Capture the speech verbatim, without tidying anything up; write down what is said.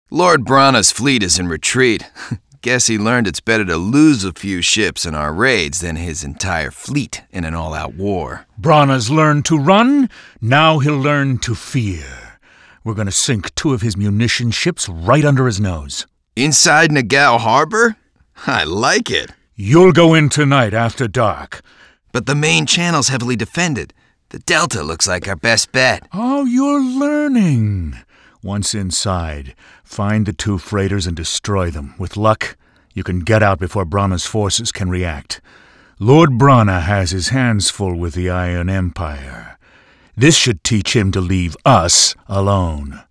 Lord Brana's fleet is in retreat. Guess he learned it's better to lose a few ships in our raids than his entire fleet in an all-out war. Brana's learned to run, now he'll learn to fear. We're gonna sink two of his munition ships right under his nose. Inside Nagao Harbor? I like it. You'll go in tonight after dark. But the main channel's heavily defended. The Delta looks like our best bet. Oh, you're learning. Once inside, find the two freighters and destroy them. With luck, you can get out before Brana's forces can react. Lord Brana has his hands full with the Iron Empire. This should teach him to leave us alone.